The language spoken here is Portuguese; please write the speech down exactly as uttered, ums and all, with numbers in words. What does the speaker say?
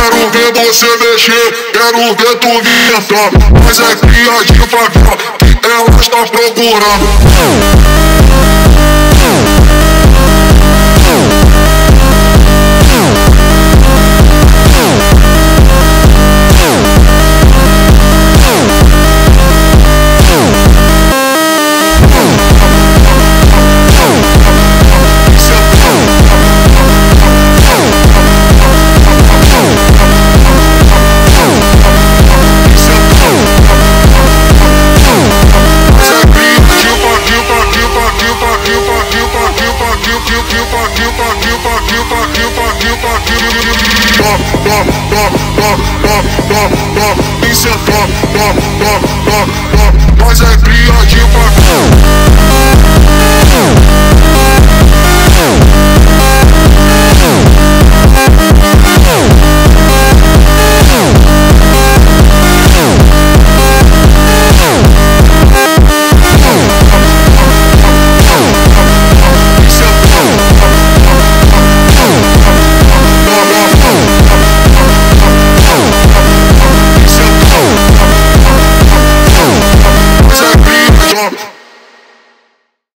Quero ver você mexer, quero ver tu inventar. Mas é cria de favela que elas tá procurando. Mas é cria de favela.